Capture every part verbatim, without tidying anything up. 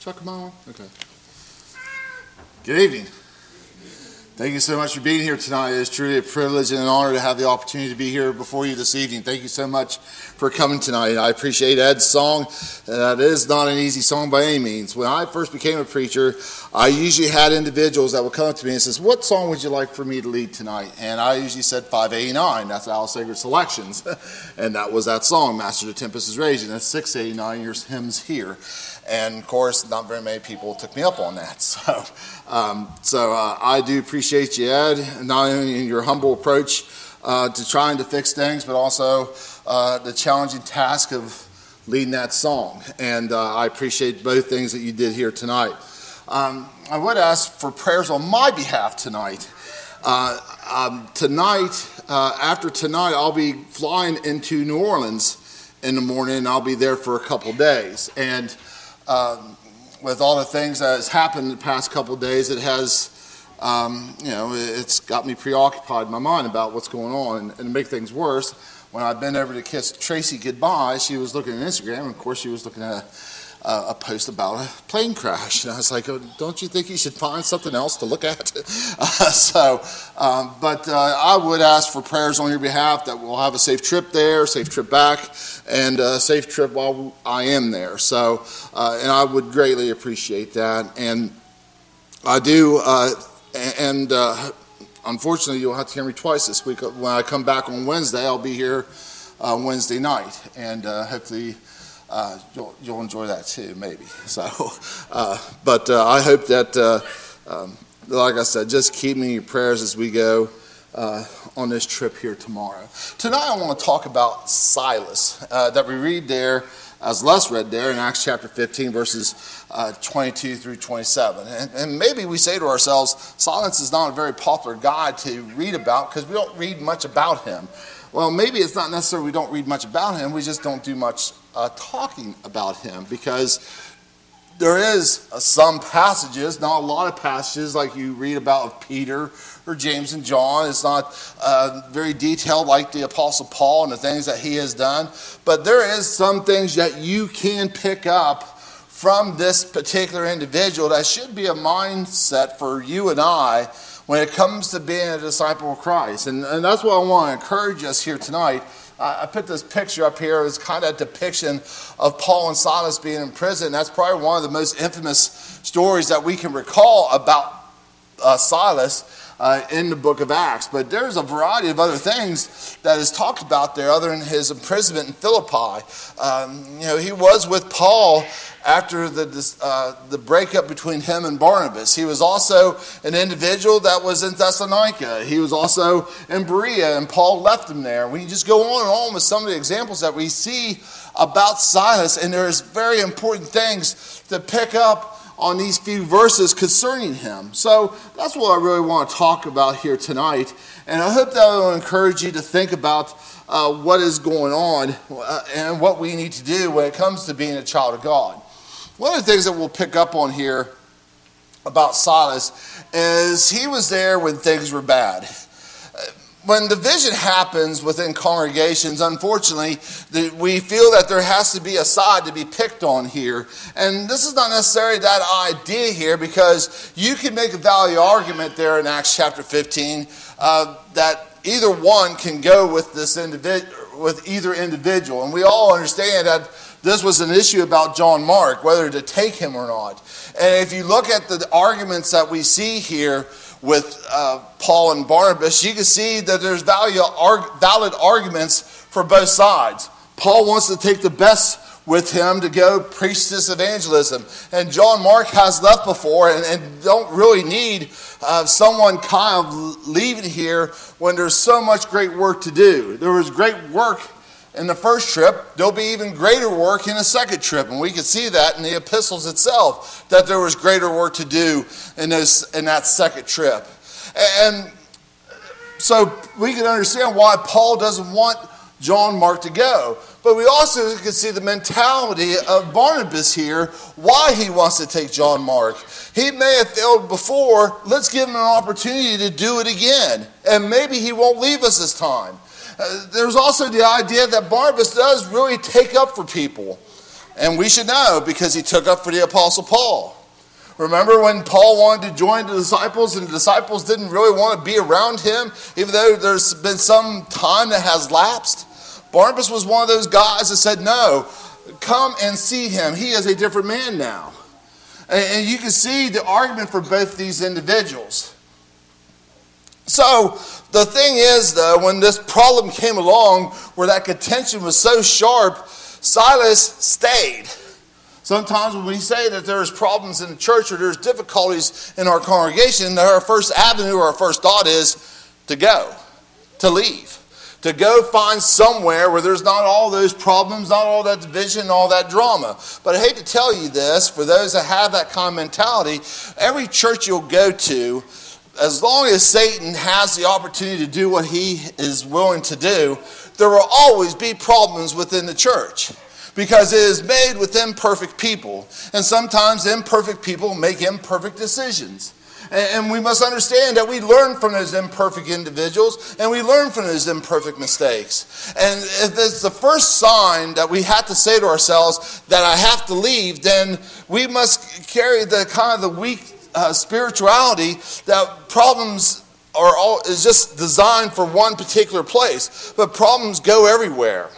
Should I come on? Okay. Good evening. Thank you so much for being here tonight. It is truly a privilege and an honor to have the opportunity to be here before you this evening. Thank you so much for coming tonight. I appreciate Ed's song. Uh, it is not an easy song by any means. When I first became a preacher, I usually had individuals that would come up to me and says, "What song would you like for me to lead tonight?" And I usually said five eighty-nine. That's Alice Sager Selections. And that was that song, Master the Tempest is Raging. That's six eighty-nine, your hymns here. And of course, not very many people took me up on that. So, um, so uh, I do appreciate you, Ed, not only in your humble approach uh, to trying to fix things, but also uh, the challenging task of leading that song. And uh, I appreciate both things that you did here tonight. Um, I would ask for prayers on my behalf tonight. Uh, um, tonight, uh, after tonight, I'll be flying into New Orleans in the morning, and I'll be there for a couple days. And Um, with all the things that has happened the past couple of days, it has, um, you know, it's got me preoccupied in my mind about what's going on. And, and to make things worse, when I bent over to kiss Tracy goodbye, she was looking at Instagram, and of course she was looking at a, a post about a plane crash. And I was like, oh, don't you think you should find something else to look at? uh, so, um, but uh, I would ask for prayers on your behalf that we'll have a safe trip there, safe trip back, and a safe trip while I am there. So, uh, and I would greatly appreciate that. And I do, uh, and uh, unfortunately, you'll have to hear me twice this week. When I come back on Wednesday, I'll be here uh, Wednesday night, and uh, hopefully uh, you'll, you'll enjoy that too, maybe. So, uh, but uh, I hope that, uh, um, like I said, just keep me in your prayers as we go Uh, on this trip here tomorrow. Tonight I want to talk about Silas uh, that we read there, as Les read there in Acts chapter fifteen, verses uh, twenty-two through twenty-seven. And, and maybe we say to ourselves, Silas is not a very popular guy to read about because we don't read much about him. Well, maybe it's not necessarily we don't read much about him, we just don't do much uh, talking about him, because there is some passages, not a lot of passages like you read about of Peter or James and John. It's not uh, very detailed like the Apostle Paul and the things that he has done. But there is some things that you can pick up from this particular individual that should be a mindset for you and I when it comes to being a disciple of Christ. And, and that's what I want to encourage us here tonight. I put this picture up here as kind of a depiction of Paul and Silas being in prison. That's probably one of the most infamous stories that we can recall about uh, Silas uh, in the book of Acts. But there's a variety of other things that is talked about there other than his imprisonment in Philippi. Um, you know, he was with Paul after the uh, the breakup between him and Barnabas. He was also an individual that was in Thessalonica. He was also in Berea, and Paul left him there. We can just go on and on with some of the examples that we see about Silas, and there's very important things to pick up on these few verses concerning him. So that's what I really want to talk about here tonight, and I hope that will encourage you to think about uh, what is going on uh, and what we need to do when it comes to being a child of God. One of the things that we'll pick up on here about Silas is he was there when things were bad. When division happens within congregations, unfortunately, we feel that there has to be a side to be picked on here. And this is not necessarily that idea here, because you can make a valid argument there in Acts chapter fifteen uh, that either one can go with this individual, with either individual. And we all understand that this was an issue about John Mark, whether to take him or not. And if you look at the arguments that we see here with uh, Paul and Barnabas, you can see that there's value, valid arguments for both sides. Paul wants to take the best with him to go preach this evangelism. And John Mark has left before and, and don't really need uh, someone kind of leaving here when there's so much great work to do. There was great work in the first trip. There'll be even greater work in the second trip. And we can see that in the epistles itself, that there was greater work to do in, those, in that second trip. And so we can understand why Paul doesn't want John Mark to go. But we also can see the mentality of Barnabas here, why he wants to take John Mark. He may have failed before. Let's give him an opportunity to do it again. And maybe he won't leave us this time. Uh, there's also the idea that Barnabas does really take up for people. And we should know because he took up for the Apostle Paul. Remember when Paul wanted to join the disciples and the disciples didn't really want to be around him, even though there's been some time that has lapsed? Barnabas was one of those guys that said, no, come and see him. He is a different man now. And you can see the argument for both these individuals. So the thing is, though, when this problem came along where that contention was so sharp, Silas stayed. Sometimes when we say that there's problems in the church or there's difficulties in our congregation, our first avenue or our first thought is to go, to leave. To go find somewhere where there's not all those problems, not all that division, all that drama. But I hate to tell you this, for those that have that kind of mentality, every church you'll go to, as long as Satan has the opportunity to do what he is willing to do, there will always be problems within the church. Because it is made with imperfect people. And sometimes imperfect people make imperfect decisions. And we must understand that we learn from those imperfect individuals and we learn from those imperfect mistakes. And if it's the first sign that we have to say to ourselves that I have to leave, then we must carry the kind of the weak uh, spirituality that problems are all is just designed for one particular place. But problems go everywhere.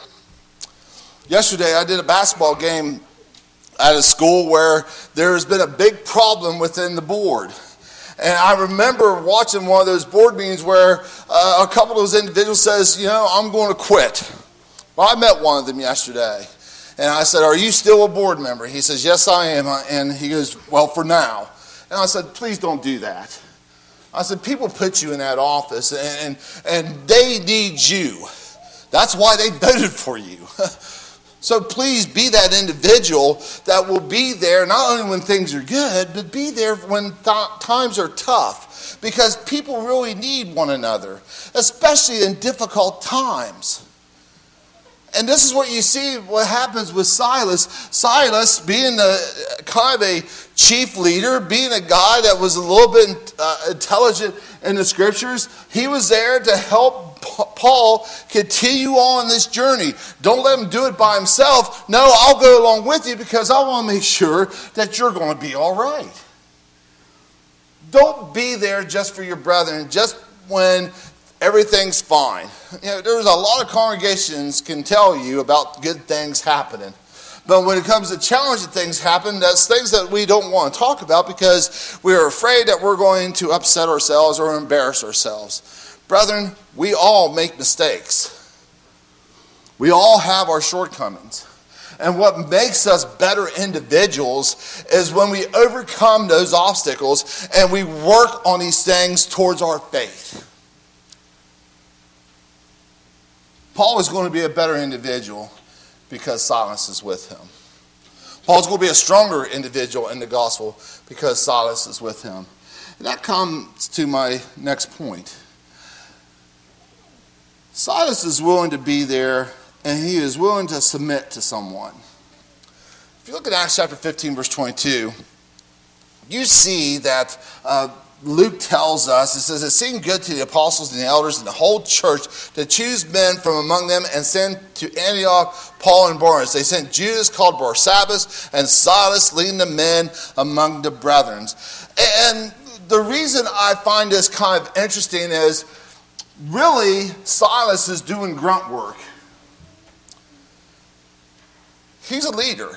Yesterday I did a basketball game at a school where there's been a big problem within the board. And I remember watching one of those board meetings where uh, a couple of those individuals says, you know, I'm going to quit. Well, I met one of them yesterday. And I said, are you still a board member? He says, yes, I am. And he goes, well, for now. And I said, please don't do that. I said, people put you in that office and, and, and they need you. That's why they voted for you. So please be that individual that will be there not only when things are good, but be there when th- times are tough. Because people really need one another, especially in difficult times. And this is what you see what happens with Silas. Silas, being a kind of a chief leader, being a guy that was a little bit uh, intelligent in the scriptures, he was there to help Paul continue on this journey. Don't let him do it by himself. No, I'll go along with you because I want to make sure that you're going to be all right. Don't be there just for your brethren, just when everything's fine. You know, there's a lot of congregations can tell you about good things happening. But when it comes to challenging things happen, that's things that we don't want to talk about because we're afraid that we're going to upset ourselves or embarrass ourselves. Brethren, we all make mistakes. We all have our shortcomings. And what makes us better individuals is when we overcome those obstacles and we work on these things towards our faith. Paul is going to be a better individual because Silas is with him. Paul's going to be a stronger individual in the gospel because Silas is with him. And that comes to my next point. Silas is willing to be there, and he is willing to submit to someone. If you look at Acts chapter fifteen, verse twenty-two, you see that uh, Luke tells us, it says, it seemed good to the apostles and the elders and the whole church to choose men from among them and send to Antioch Paul and Barnabas. They sent Judas called Barsabbas and Silas leading the men among the brethren. And the reason I find this kind of interesting is really, Silas is doing grunt work. He's a leader.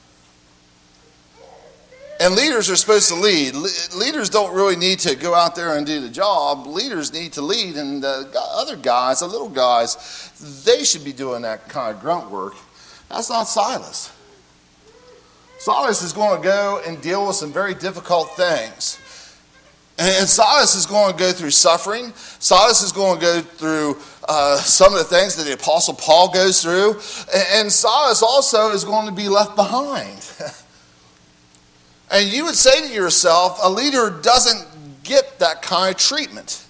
And leaders are supposed to lead. Le- leaders don't really need to go out there and do the job. Leaders need to lead. And the other guys, the little guys, they should be doing that kind of grunt work. That's not Silas. Silas is going to go and deal with some very difficult things. And Silas is going to go through suffering. Silas is going to go through uh, some of the things that the Apostle Paul goes through. And Silas also is going to be left behind. And you would say to yourself, a leader doesn't get that kind of treatment.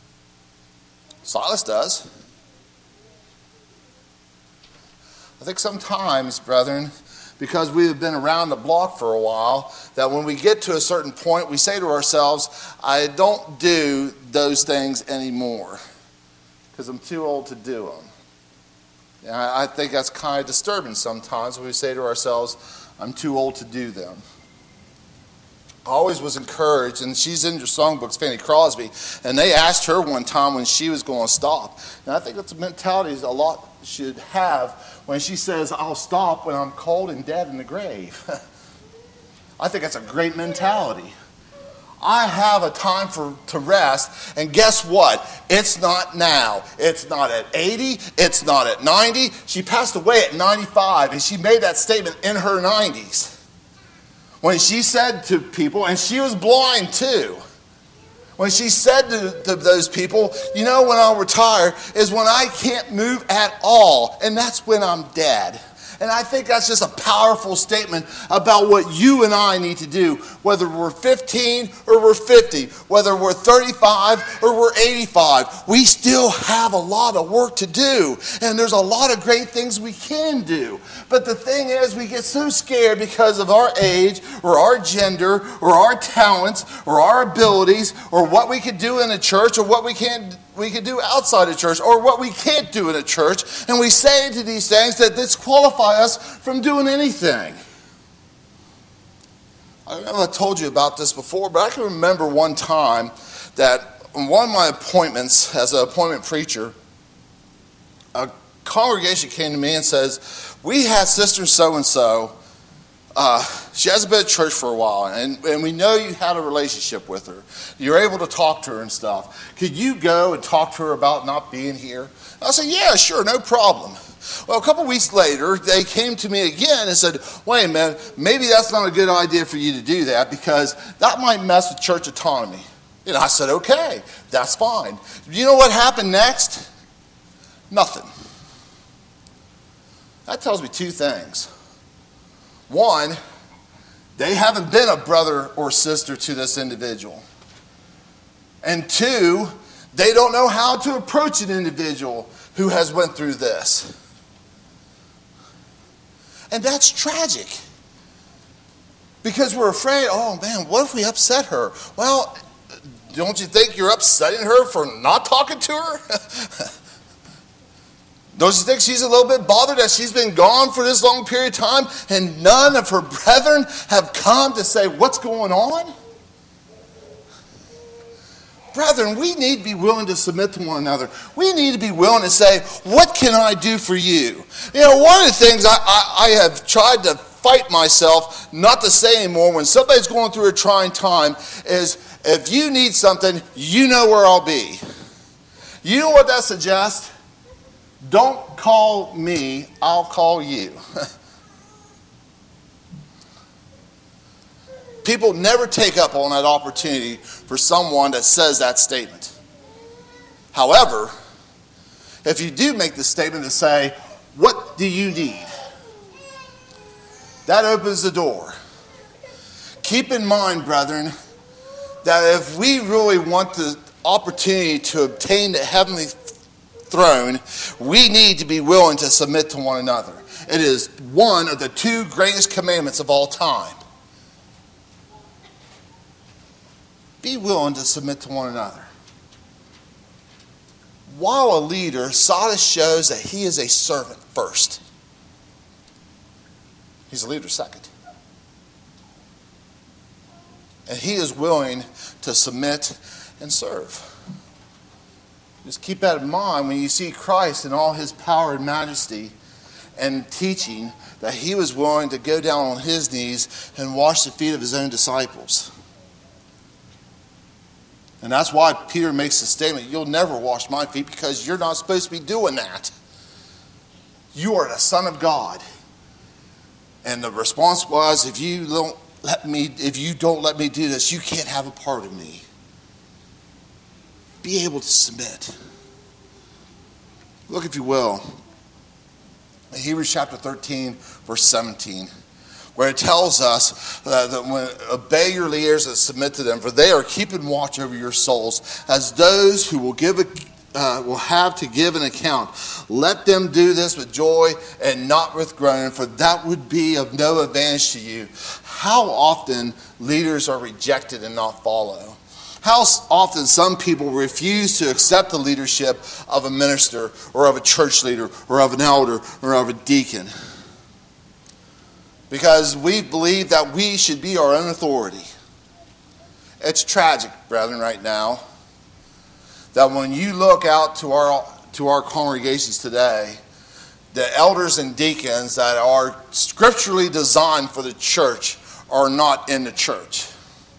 Silas does. I think sometimes, brethren, because we have been around the block for a while, that when we get to a certain point, we say to ourselves, I don't do those things anymore because I'm too old to do them. And I, I think that's kind of disturbing sometimes when we say to ourselves, I'm too old to do them. I always was encouraged, and she's in your songbooks, Fanny Crosby, and they asked her one time when she was going to stop. And I think that's a mentality a lot should have when she says, I'll stop when I'm cold and dead in the grave. I think that's a great mentality. I have a time for to rest, and guess what? It's not now. It's not at eighty. It's not at ninety. She passed away at ninety-five, and she made that statement in her nineties. When she said to people, and she was blind too, when she said to, to those people, you know, when I'll retire is when I can't move at all, and that's when I'm dead. And I think that's just a powerful statement about what you and I need to do, whether we're fifteen or we're fifty, whether we're thirty-five or we're eighty-five. We still have a lot of work to do, and there's a lot of great things we can do. But the thing is, we get so scared because of our age or our gender or our talents or our abilities or what we could do in a church or what we can't we could do outside of church or what we can't do in a church, and we say to these things that disqualify us from doing anything. I don't know if I told you about this before, but I can remember one time that on one of my appointments as an appointment preacher, a congregation came to me and says, we had Sister so-and-so. Uh, she hasn't been at church for a while, and, and we know you had a relationship with her. You're able to talk to her and stuff. Could you go and talk to her about not being here? I said, yeah, sure, no problem. Well, a couple weeks later, they came to me again and said, wait a minute, maybe that's not a good idea for you to do that because that might mess with church autonomy. And I said, okay, that's fine. You know what happened next? Nothing. That tells me two things. One, they haven't been a brother or sister to this individual. And two, they don't know how to approach an individual who has went through this. And that's tragic. Because we're afraid, oh man, what if we upset her? Well, don't you think you're upsetting her for not talking to her? Don't you think she's a little bit bothered that she's been gone for this long period of time and none of her brethren have come to say, what's going on? Brethren, we need to be willing to submit to one another. We need to be willing to say, what can I do for you? You know, one of the things I, I, I have tried to fight myself not to say anymore when somebody's going through a trying time is, if you need something, you know where I'll be. You know what that suggests? Don't call me, I'll call you. People never take up on that opportunity for someone that says that statement. However, if you do make the statement to say, what do you need? That opens the door. Keep in mind, brethren, that if we really want the opportunity to obtain the heavenly throne, we need to be willing to submit to one another. It is one of the two greatest commandments of all time. Be willing to submit to one another. While a leader, Sardis shows that he is a servant first. He's a leader second. And he is willing to submit and serve. Just keep that in mind when you see Christ in all his power and majesty and teaching, that he was willing to go down on his knees and wash the feet of his own disciples. And that's why Peter makes the statement, you'll never wash my feet because you're not supposed to be doing that. You are the Son of God. And the response was, if you don't let me, if you don't let me do this, you can't have a part of me. Be able to submit. Look, if you will, in Hebrews chapter thirteen, verse seventeen, where it tells us uh, that when obey your leaders and submit to them, for they are keeping watch over your souls, as those who will give a, uh, will have to give an account. Let them do this with joy and not with groaning, for that would be of no advantage to you. How often leaders are rejected and not follow? How often some people refuse to accept the leadership of a minister or of a church leader or of an elder or of a deacon. Because we believe that we should be our own authority. It's tragic, brethren, right now, that when you look out to our, to our congregations today, the elders and deacons that are scripturally designed for the church are not in the church.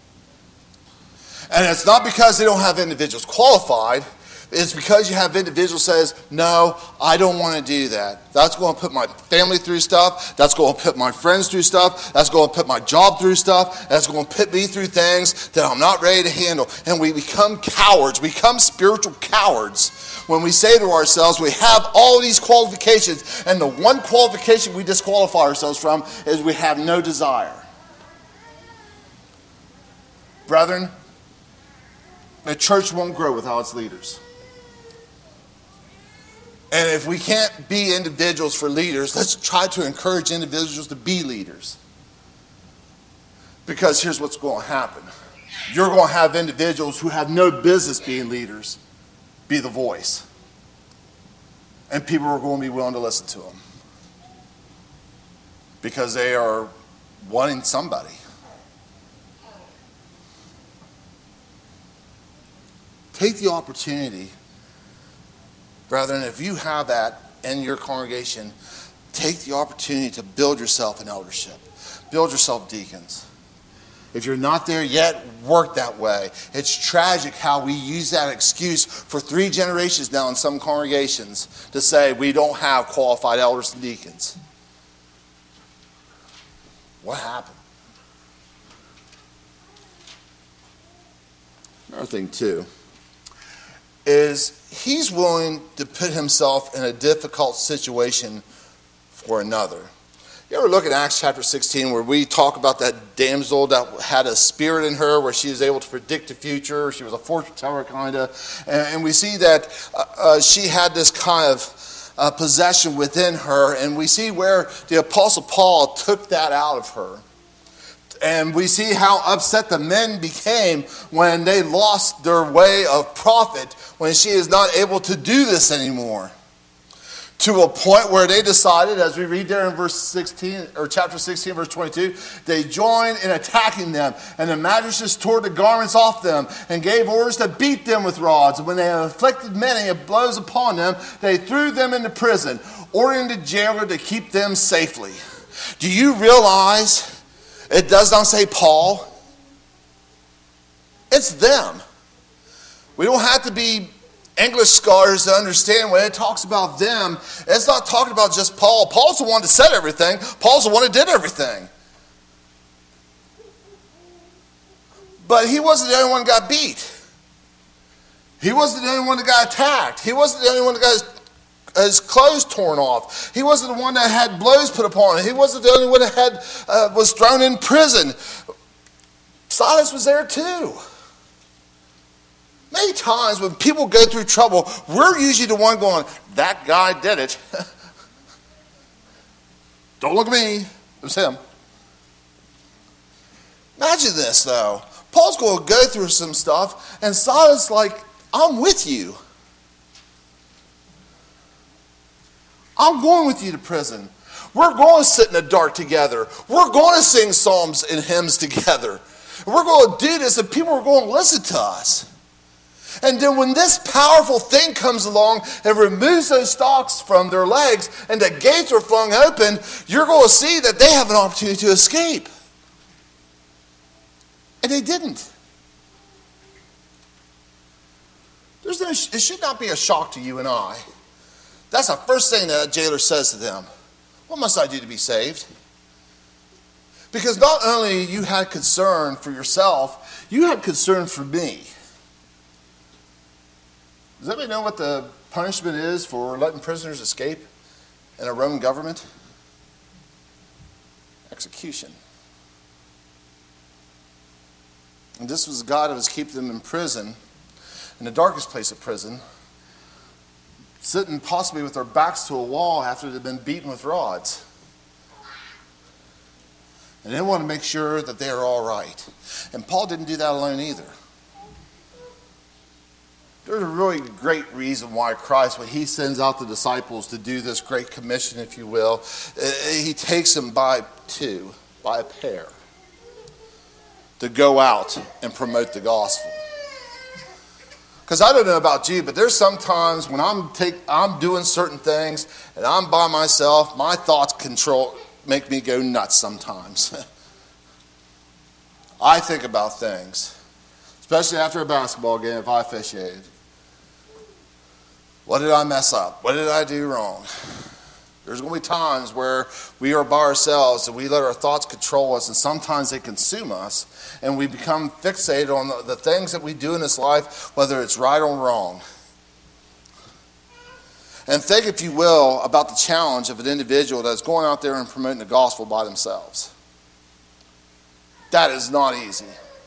And it's not because they don't have individuals qualified. It's because you have individuals says, no, I don't want to do that. That's going to put my family through stuff. That's going to put my friends through stuff. That's going to put my job through stuff. That's going to put me through things that I'm not ready to handle. And we become cowards. We become spiritual cowards when we say to ourselves, we have all these qualifications, and the one qualification we disqualify ourselves from is we have no desire. Brethren, the church won't grow without its leaders. And if we can't be individuals for leaders, let's try to encourage individuals to be leaders. Because here's what's going to happen. You're going to have individuals who have no business being leaders be the voice. And people are going to be willing to listen to them. Because they are wanting somebody. Take the opportunity, brethren, if you have that in your congregation, take the opportunity to build yourself in eldership. Build yourself deacons. If you're not there yet, work that way. It's tragic how we use that excuse for three generations now in some congregations to say we don't have qualified elders and deacons. What happened? Another thing, too, is he's willing to put himself in a difficult situation for another. You ever look at Acts chapter sixteen where we talk about that damsel that had a spirit in her where she was able to predict the future. She was a fortune teller kind of. And, and we see that uh, uh, she had this kind of uh, possession within her. And we see where the Apostle Paul took that out of her. And we see how upset the men became when they lost their way of profit, when she is not able to do this anymore. To a point where they decided, as we read there in verse sixteen, or chapter sixteen, verse twenty-two, they joined in attacking them, and the magistrates tore the garments off them, and gave orders to beat them with rods. And when they had inflicted many blows upon them, they threw them into prison, ordering the jailer to keep them safely. Do you realize it does not say Paul? It's them. We don't have to be English scholars to understand when it talks about them. It's not talking about just Paul. Paul's the one that said everything. Paul's the one that did everything. But he wasn't the only one that got beat. He wasn't the only one that got attacked. He wasn't the only one that got his, his clothes torn off. He wasn't the one that had blows put upon him. He wasn't the only one that had uh, was thrown in prison. Silas was there too. Many times when people go through trouble, we're usually the one going, that guy did it. Don't look at me. It was him. Imagine this, though. Paul's going to go through some stuff, and Silas like, I'm with you. I'm going with you to prison. We're going to sit in the dark together. We're going to sing psalms and hymns together. We're going to do this, and people are going to listen to us. And then when this powerful thing comes along and removes those stalks from their legs and the gates are flung open, you're going to see that they have an opportunity to escape. And they didn't. There's no, it should not be a shock to you and I. That's the first thing that a jailer says to them. What must I do to be saved? Because not only you had concern for yourself, you had concern for me. Does anybody know what the punishment is for letting prisoners escape in a Roman government? Execution. And this was God that was keeping them in prison, in the darkest place of prison, sitting possibly with their backs to a wall after they'd been beaten with rods. And they want to make sure that they are all right. And Paul didn't do that alone either. there's a really great reason why Christ, when he sends out the disciples to do this great commission, if you will, he takes them by two, by a pair, to go out and promote the gospel. Because I don't know about you, but there's sometimes when I'm take I'm doing certain things and I'm by myself, my thoughts control make me go nuts sometimes. I think about things, especially after a basketball game if I officiated. What did I mess up? What did I do wrong? There's going to be times where we are by ourselves and we let our thoughts control us, and sometimes they consume us, and we become fixated on the, the things that we do in this life, whether it's right or wrong. And think, if you will, about the challenge of an individual that's going out there and promoting the gospel by themselves. That is not easy.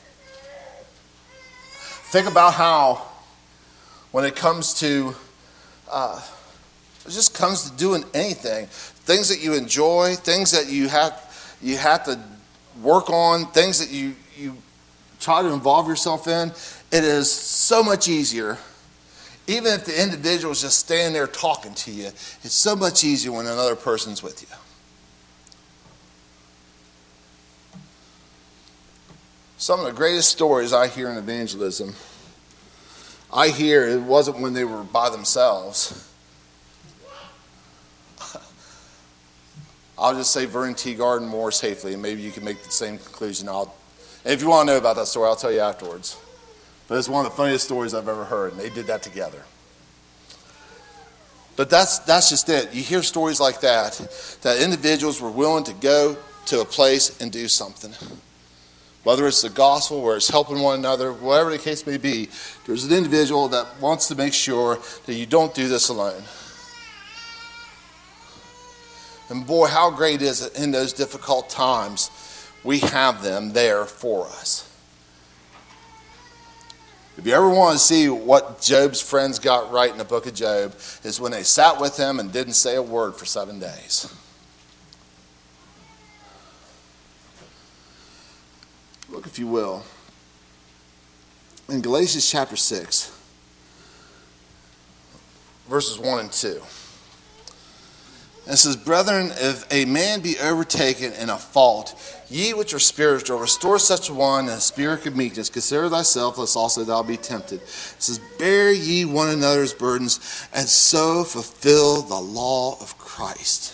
Think about how, when it comes to uh, It just comes to doing anything. Things that you enjoy, things that you have you have to work on, things that you, you try to involve yourself in. It is so much easier, even if the individual is just standing there talking to you, it's so much easier when another person's with you. Some of the greatest stories I hear in evangelism, I hear it wasn't when they were by themselves. I'll just say Vernon T. Garden more safely, and maybe you can make the same conclusion. I'll, and if you want to know about that story, I'll tell you afterwards. But it's one of the funniest stories I've ever heard, and they did that together. But that's that's just it. You hear stories like that, that individuals were willing to go to a place and do something. Whether it's the gospel, where it's helping one another, whatever the case may be, there's an individual that wants to make sure that you don't do this alone. And boy, how great is it in those difficult times, we have them there for us. If you ever want to see what Job's friends got right in the book of Job, is when they sat with him and didn't say a word for seven days. Look, if you will, in Galatians chapter six, verses one and two. And it says, brethren, if a man be overtaken in a fault, ye which are spiritual, restore such a one in a spirit of meekness. Consider thyself, lest also thou be tempted. It says, bear ye one another's burdens, and so fulfill the law of Christ.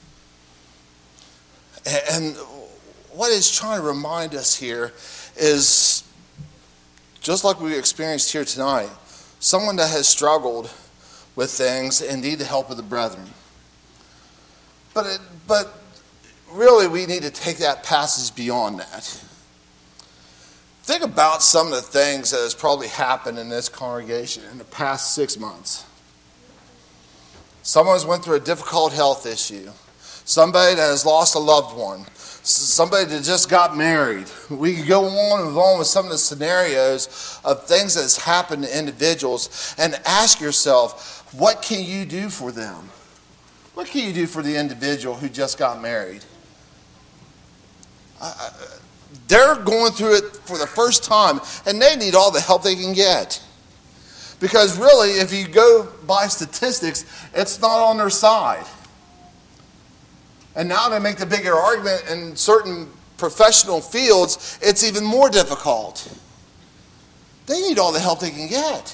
And what it's trying to remind us here is, just like we experienced here tonight, someone that has struggled with things and need the help of the brethren. But it, but really, we need to take that passage beyond that. Think about some of the things that has probably happened in this congregation in the past six months. Someone has went through a difficult health issue. Somebody that has lost a loved one. Somebody that just got married. We could go on and on with some of the scenarios of things that has happened to individuals, and ask yourself, what can you do for them? What can you do for the individual who just got married? Uh, they're going through it for the first time, and they need all the help they can get. Because really, if you go by statistics, it's not on their side. And now they make the bigger argument in certain professional fields, it's even more difficult. They need all the help they can get.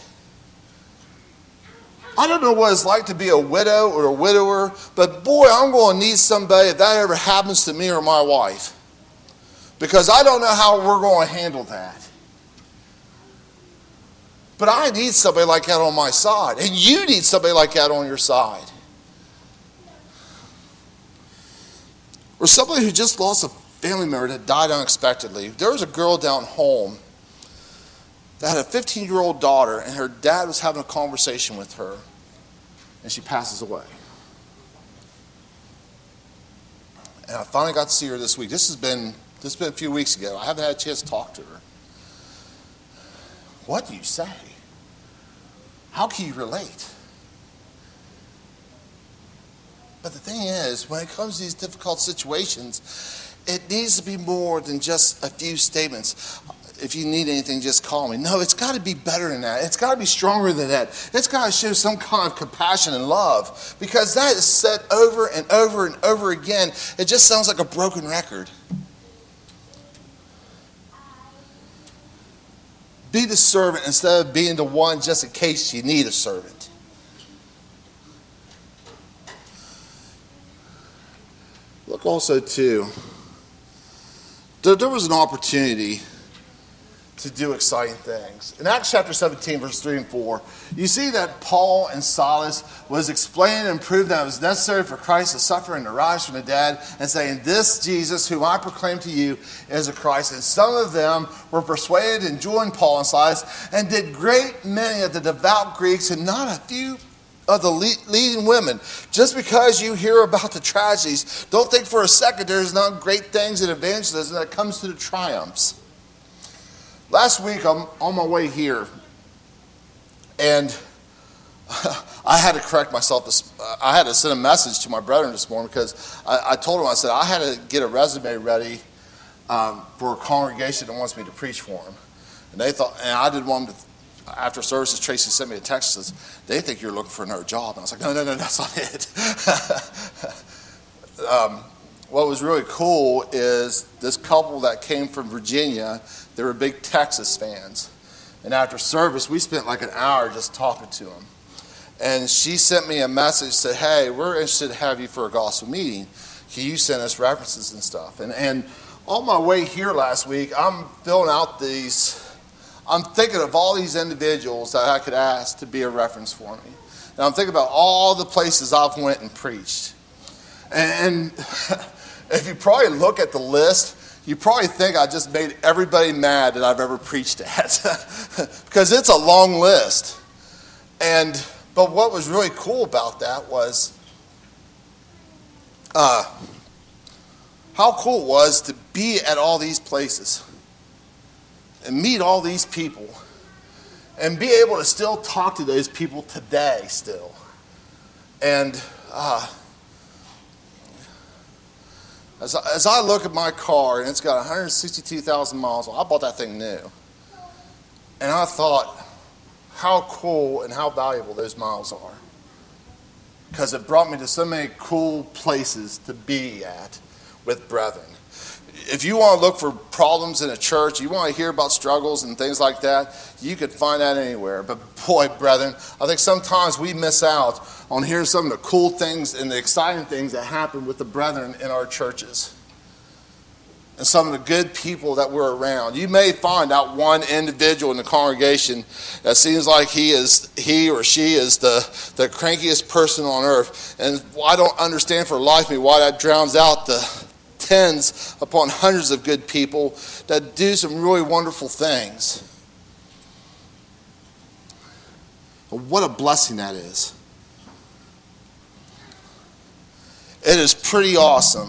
I don't know what it's like to be a widow or a widower, but boy, I'm going to need somebody if that ever happens to me or my wife. Because I don't know how we're going to handle that. But I need somebody like that on my side. And you need somebody like that on your side. Or somebody who just lost a family member that died unexpectedly. There was a girl down home that had a fifteen-year-old daughter, and her dad was having a conversation with her, and she passes away. And I finally got to see her this week. This has been this has been a few weeks ago. I haven't had a chance to talk to her. What do you say? How can you relate? But the thing is, when it comes to these difficult situations, it needs to be more than just a few statements. if you need anything, just call me. No, it's got to be better than that. It's got to be stronger than that. It's got to show some kind of compassion and love, because that is said over and over and over again. It just sounds like a broken record. Be the servant instead of being the one just in case you need a servant. Look also too, there was an opportunity to do exciting things. In Acts chapter seventeen, verse three and four, you see that Paul and Silas was explaining and proving that it was necessary for Christ to suffer and to rise from the dead, and saying, this Jesus whom I proclaim to you is a Christ. And some of them were persuaded and joined Paul and Silas, and did great many of the devout Greeks, and not a few of the leading women. Just because you hear about the tragedies, don't think for a second there's not great things in evangelism that comes to the triumphs. Last week, I'm on my way here, and I had to correct myself. This, I had to send a message to my brother this morning, because I, I told him, I said, I had to get a resume ready um, for a congregation that wants me to preach for them. And they thought, and I didn't want them to, after services, Tracy sent me a text and says, they think you're looking for another job. And I was like, no, no, no, that's not it. um, what was really cool is this couple that came from Virginia. They were big Texas fans. And after service, we spent like an hour just talking to them. And she sent me a message, said, hey, we're interested to have you for a gospel meeting. Can you send us references and stuff? And, and on my way here last week, I'm filling out these, I'm thinking of all these individuals that I could ask to be a reference for me. And I'm thinking about all the places I've went and preached. And, and if you probably look at the list, you probably think I just made everybody mad that I've ever preached at, because it's a long list. And but what was really cool about that was uh, how cool it was to be at all these places and meet all these people and be able to still talk to those people today still. And uh, As I, as I look at my car, and it's got one hundred sixty-two thousand miles, well, I bought that thing new. And I thought how cool and how valuable those miles are. Because it brought me to so many cool places to be at with brethren. If you want to look for problems in a church, you want to hear about struggles and things like that, you could find that anywhere. But boy, brethren, I think sometimes we miss out on hearing some of the cool things and the exciting things that happen with the brethren in our churches. And some of the good people that we're around. You may find out one individual in the congregation that seems like he is he or she is the, the crankiest person on earth. And I don't understand for the life of me why that drowns out the tens upon hundreds of good people that do some really wonderful things. What a blessing that is. It is pretty awesome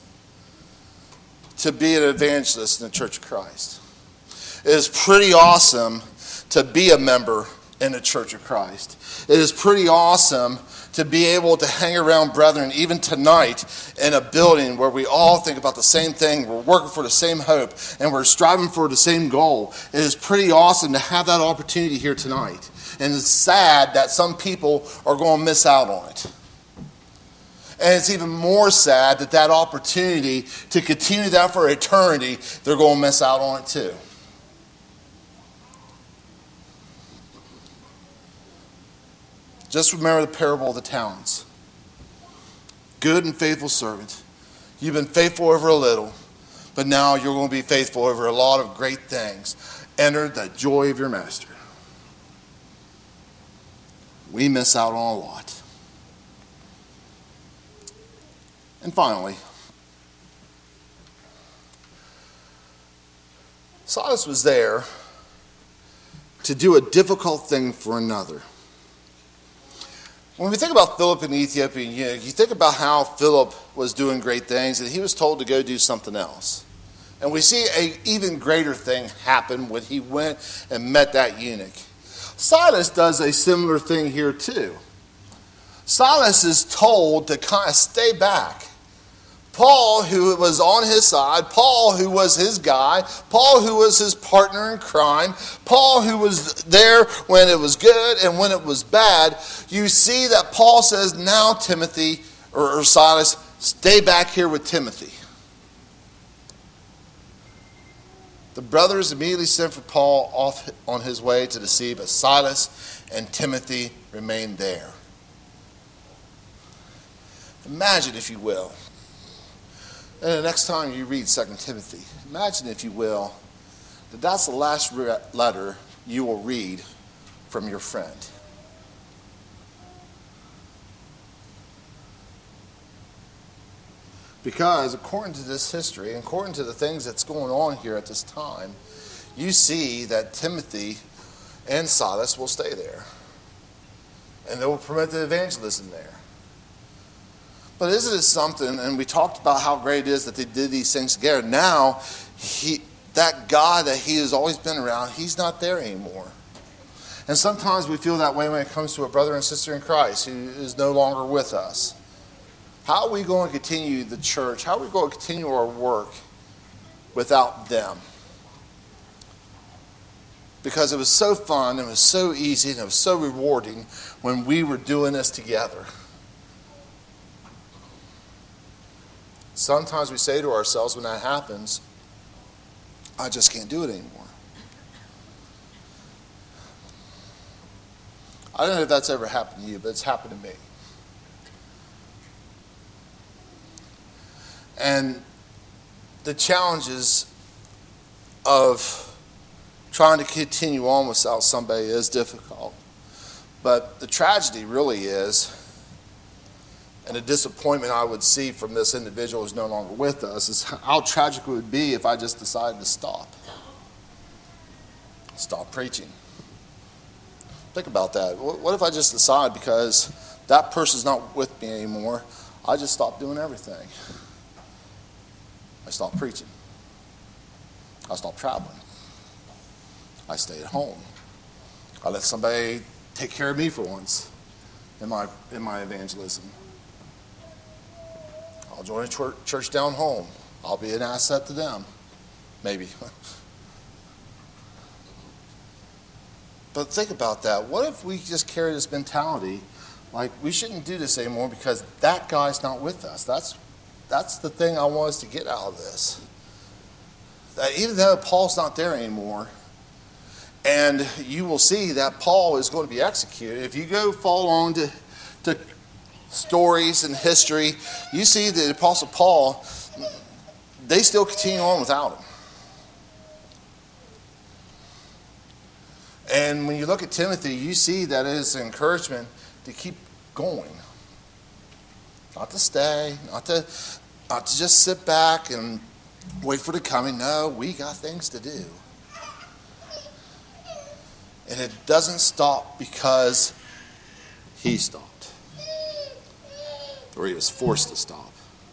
to be an evangelist in the Church of Christ. It is pretty awesome to be a member in the Church of Christ. It is pretty awesome to be able to hang around brethren even tonight in a building where we all think about the same thing, we're working for the same hope, and we're striving for the same goal. It is pretty awesome to have that opportunity here tonight. And it's sad that some people are going to miss out on it. And it's even more sad that that opportunity to continue that for eternity, they're going to miss out on it too. Just remember the parable of the talents. Good and faithful servant. You've been faithful over a little, but now you're going to be faithful over a lot of great things. Enter the joy of your master. We miss out on a lot. And finally, Silas was there to do a difficult thing for another. When we think about Philip in Ethiopia, you know, you think about how Philip was doing great things and he was told to go do something else. And we see an even greater thing happen when he went and met that eunuch. Silas does a similar thing here too. Silas is told to kind of stay back. Paul, who was on his side, Paul, who was his guy, Paul, who was his partner in crime, Paul, who was there when it was good and when it was bad, you see that Paul says, now Timothy, or, or Silas, stay back here with Timothy. The brothers immediately sent for Paul off on his way to the sea, but Silas and Timothy remained there. Imagine, if you will, and the next time you read Second Timothy, imagine, if you will, that that's the last re- letter you will read from your friend. Because according to this history, and according to the things that's going on here at this time, you see that Timothy and Silas will stay there. And they will promote the evangelism there. But isn't it something, and we talked about how great it is that they did these things together. Now, he, that God that he has always been around, he's not there anymore. And sometimes we feel that way when it comes to a brother and sister in Christ who is no longer with us. How are we going to continue the church? How are we going to continue our work without them? Because it was so fun, it was so easy, and it was so rewarding when we were doing this together. Sometimes we say to ourselves when that happens, I just can't do it anymore. I don't know if that's ever happened to you, but it's happened to me. And the challenges of trying to continue on without somebody is difficult. But the tragedy really is, and the disappointment I would see from this individual who's no longer with us, is how tragic it would be if I just decided to stop. Stop preaching. Think about that. What if I just decide because that person's not with me anymore, I just stop doing everything? I stop preaching. I stop traveling. I stay at home. I let somebody take care of me for once in my in my evangelism. I'll join a church down home. I'll be an asset to them. Maybe. But think about that. What if we just carry this mentality like we shouldn't do this anymore because that guy's not with us? That's That's the thing I want us to get out of this. That even though Paul's not there anymore, and you will see that Paul is going to be executed. If you go follow on to, to stories and history, you see the Apostle Paul, they still continue on without him. And when you look at Timothy, you see that it is an encouragement to keep going. Not to stay, not to, not to just sit back and wait for the coming. No, we got things to do. And it doesn't stop because he stopped. Or he was forced to stop.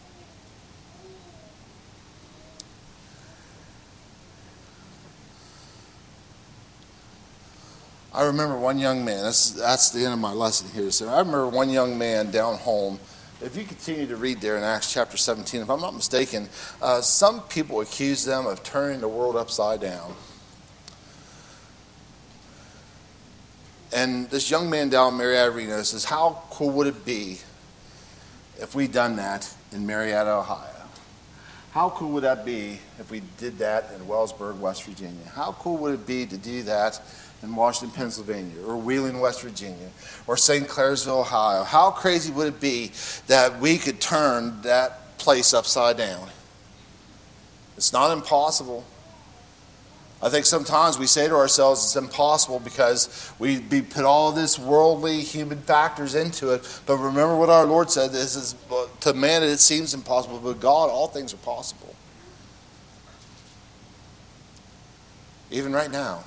I remember one young man, that's, that's the end of my lesson here. So I remember one young man down home. If you continue to read there in Acts chapter seventeen, if I'm not mistaken, uh, some people accuse them of turning the world upside down. And this young man down in Marietta, Reno says, how cool would it be if we done that in Marietta, Ohio? How cool would that be if we did that in Wellsburg, West Virginia? How cool would it be to do that in Washington, Pennsylvania, or Wheeling, West Virginia, or Saint Clairsville, Ohio? How crazy would it be that we could turn that place upside down? It's not impossible. I think sometimes we say to ourselves it's impossible because we, we put all this worldly human factors into it. But remember what our Lord said, this is, to man it seems impossible, but God, all things are possible. Even right now,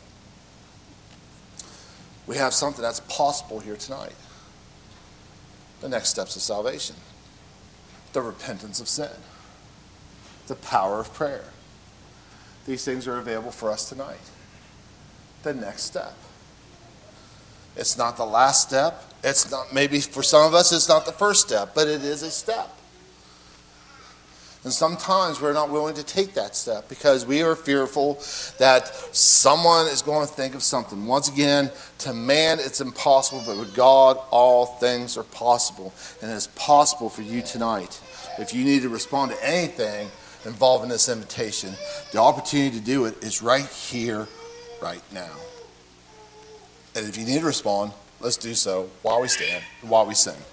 we have something that's possible here tonight. The next steps of salvation. The repentance of sin. The power of prayer. These things are available for us tonight. The next step. It's not the last step. It's not, maybe for some of us, it's not the first step, but it is a step. And sometimes we're not willing to take that step because we are fearful that someone is going to think of something. Once again, to man it's impossible, but with God all things are possible. And it's possible for you tonight. If you need to respond to anything involving this invitation, the opportunity to do it is right here, right now. And if you need to respond, let's do so while we stand, while we sing.